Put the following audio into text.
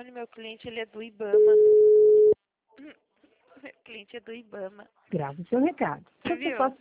Olha, meu cliente, ele é do Ibama. Meu cliente é do Ibama. Grave seu recado. Você viu?